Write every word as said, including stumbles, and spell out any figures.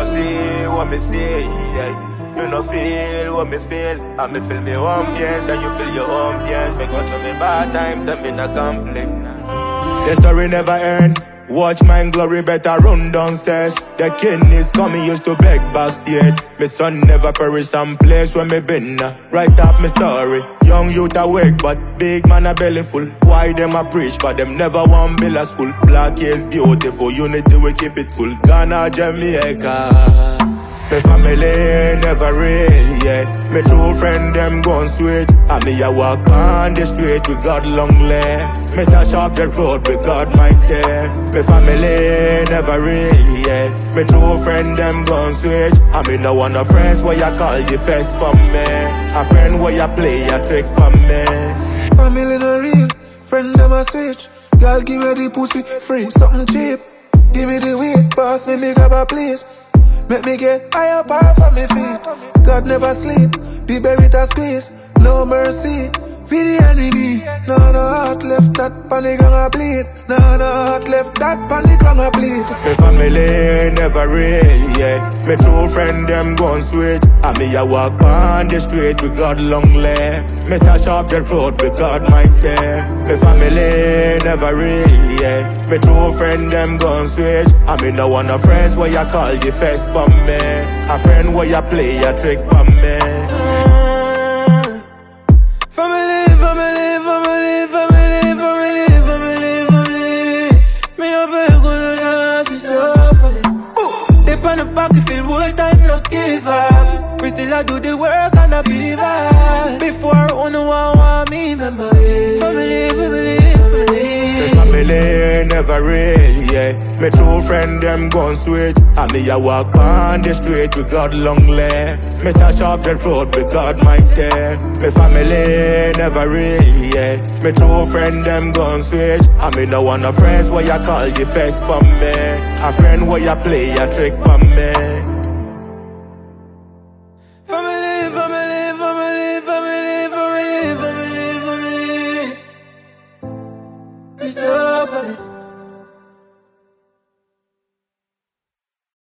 see what me see, yeah. You no feel what me feel, and me feel me ambience, and you feel your ambience. Me go to me bad times, and me not complain. The story never end. Watch mine glory, better run downstairs. The king is coming, used to beg backstage. My son never perish some place where me been. uh, Write up my story. Young youth awake, but big man a belly full. Why them a preach, but them never want build a school. Black is beautiful, unity we keep it cool. Ghana, Jamaica. My family never real, yeah. My true friend them gone sweet. And me a walk on the street with God long leg. Me touch up the road with God my care. My family never real, yeah. My true friend them gone sweet. And me no want no friends where you call the first for me. A friend where you play a trick for me. Family no real, friend them a switch. Girl give me the pussy free, something cheap. Give me the weight, pass me make up a place. Make me get high up off of me feet. God never sleep, the berry squeeze. No mercy, for the enemy. No, no heart left, that panic gonna bleed. No, no heart left, that panic gonna bleed. My family never real, yeah. My true friend them gone sweet. And me a walk on the street with God long leg. Me touch up the road with God my care. My family never real, yeah. My true friend them gone sweet. And me no want no friends where you call the first for me. A friend where you play a trick for me. Family, family, family, family, family, family, family. Me a very good dance, it's your family. They on the back, feel whole time no give up. We still a do the work and a believer. Before on the one want me, remember it. Family, family, family. My family never real, yeah. My true friend them gone sweet. And me a walk on the street with God long leg. Me touch up the road with God my care. My family never real, yeah. My true friend them gone sweet. And me no want no friends where you call the first for me. A friend where you play a trick for me.